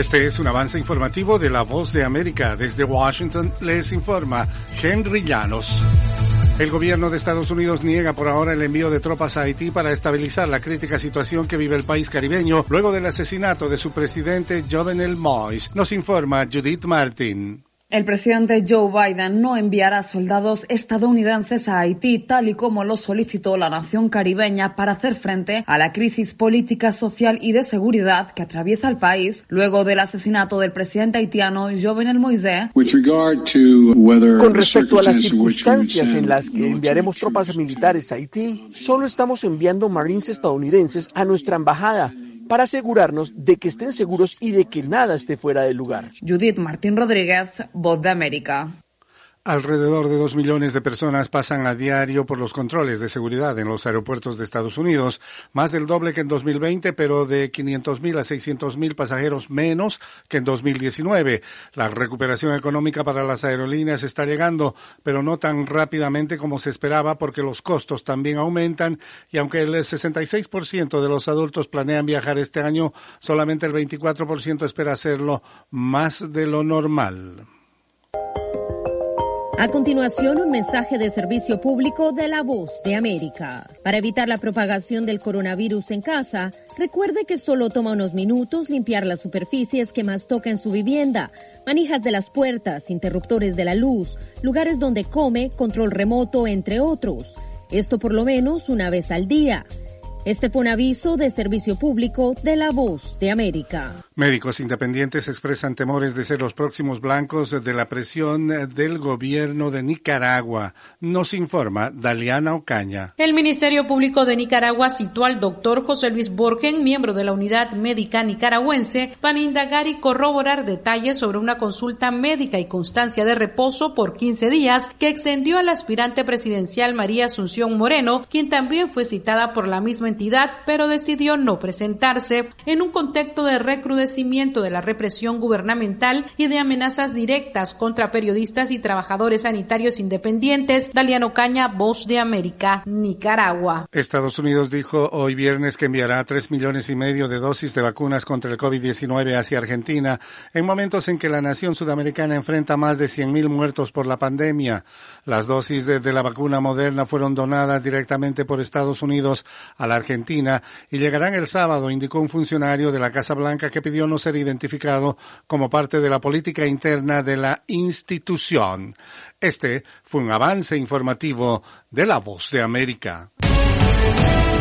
Este es un avance informativo de La Voz de América. Desde Washington les informa Henry Llanos. El gobierno de Estados Unidos niega por ahora el envío de tropas a Haití para estabilizar la crítica situación que vive el país caribeño luego del asesinato de su presidente Jovenel Moïse. Nos informa Judith Martin. El presidente Joe Biden no enviará soldados estadounidenses a Haití, tal y como lo solicitó la nación caribeña para hacer frente a la crisis política, social y de seguridad que atraviesa el país luego del asesinato del presidente haitiano Jovenel Moïse. Con respecto a las circunstancias en las que enviaremos tropas militares a Haití, solo estamos enviando marines estadounidenses a nuestra embajada para asegurarnos de que estén seguros y de que nada esté fuera de lugar. Judith Martín Rodríguez, Voz de América. Alrededor de 2 millones de personas pasan a diario por los controles de seguridad en los aeropuertos de Estados Unidos, más del doble que en 2020, pero de 500.000 a 600.000 pasajeros menos que en 2019. La recuperación económica para las aerolíneas está llegando, pero no tan rápidamente como se esperaba porque los costos también aumentan y aunque el 66% de los adultos planean viajar este año, solamente el 24% espera hacerlo más de lo normal. A continuación, un mensaje de servicio público de La Voz de América. Para evitar la propagación del coronavirus en casa, recuerde que solo toma unos minutos limpiar las superficies que más toca en su vivienda, manijas de las puertas, interruptores de la luz, lugares donde come, control remoto, entre otros. Esto por lo menos una vez al día. Este fue un aviso de servicio público de La Voz de América. Médicos independientes expresan temores de ser los próximos blancos de la presión del gobierno de Nicaragua. Nos informa Daliana Ocaña. El Ministerio Público de Nicaragua citó al doctor José Luis Borgen, miembro de la Unidad Médica Nicaragüense, para indagar y corroborar detalles sobre una consulta médica y constancia de reposo por 15 días que extendió al aspirante presidencial María Asunción Moreno, quien también fue citada por la misma entidad, pero decidió no presentarse. En un contexto de recrudecimiento de la represión gubernamental y de amenazas directas contra periodistas y trabajadores sanitarios independientes, Daliano Caña, Voz de América, Nicaragua. Estados Unidos dijo hoy viernes que enviará 3,5 millones de dosis de vacunas contra el COVID-19 hacia Argentina, en momentos en que la nación sudamericana enfrenta más de 100,000 muertos por la pandemia. Las dosis de la vacuna Moderna fueron donadas directamente por Estados Unidos a la Argentina y llegarán el sábado, indicó un funcionario de la Casa Blanca que pidió no ser identificado como parte de la política interna de la institución. Este fue un avance informativo de La Voz de América.